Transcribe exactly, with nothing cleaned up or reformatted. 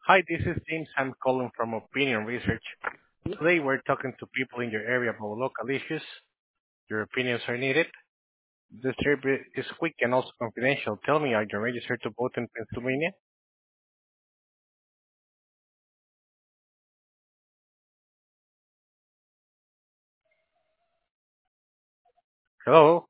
Hi, this is James. I'm calling from Opinion Research. Today we're talking to people in your area about local issues. Your opinions are needed. This survey is quick and also confidential. Tell me, are you registered to vote in Pennsylvania? Hello?